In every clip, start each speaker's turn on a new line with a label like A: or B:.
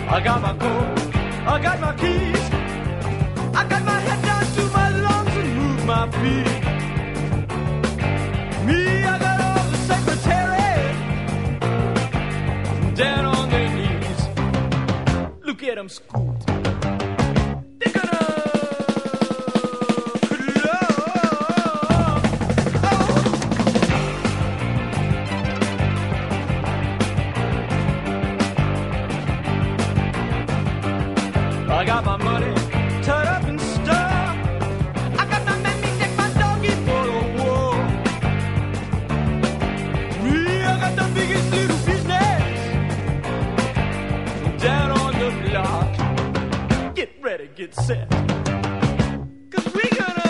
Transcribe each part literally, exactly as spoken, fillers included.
A: I got my coat, I got my keys, I got my head down to my lungs and move my feet. Me, I got all the secretaries down on their knees. Look at them scoot. They're gonna I got my money tied up and stuff. I got my mammy neck, my doggy for the war. Me, I got the biggest little business down on the block. Get ready, get set. Cause we gonna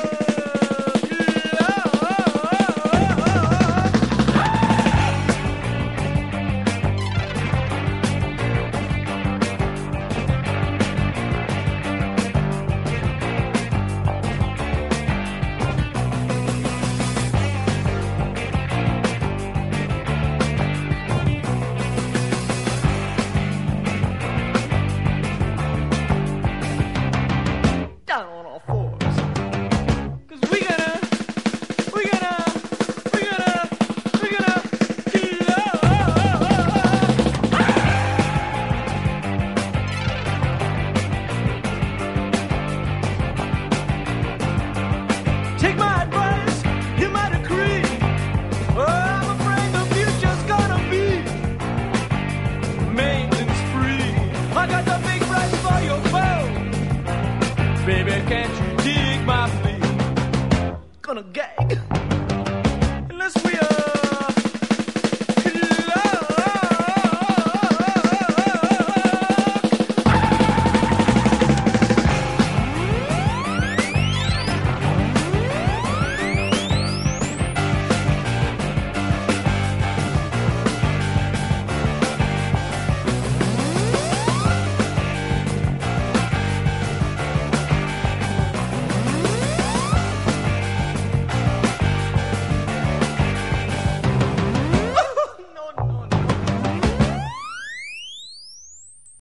A: take my advice, you might agree. Oh, I'm afraid the future's gonna be maintenance free. I got the big price for your boat. Baby, can't you dig my plea? Gonna gag.